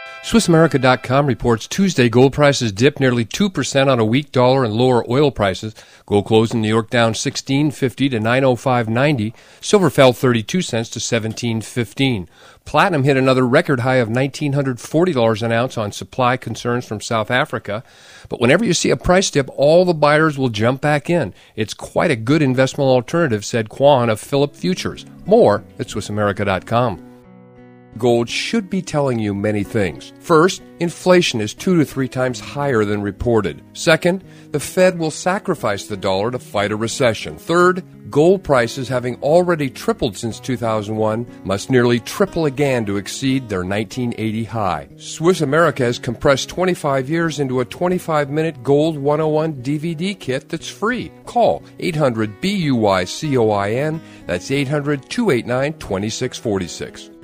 SwissAmerica.com reports Tuesday gold prices dipped nearly 2% on a weak dollar and lower oil prices. Gold closed in New York down $16.50 to $905.90. Silver fell 32 cents to $17.15. Platinum hit another record high of $1,940 an ounce on supply concerns from South Africa. But whenever you see a price dip, all the buyers will jump back in. It's quite a good investment alternative, said Quan of Phillip Futures. More at SwissAmerica.com. Gold should be telling you many things. First, inflation is 2 to 3 times higher than reported. Second, the Fed will sacrifice the dollar to fight a recession. Third, gold prices, having already tripled since 2001, must nearly triple again to exceed their 1980 high. Swiss America has compressed 25 years into a 25-minute Gold 101 DVD kit that's free. Call 800-BUY-COIN. That's 800-289-2646.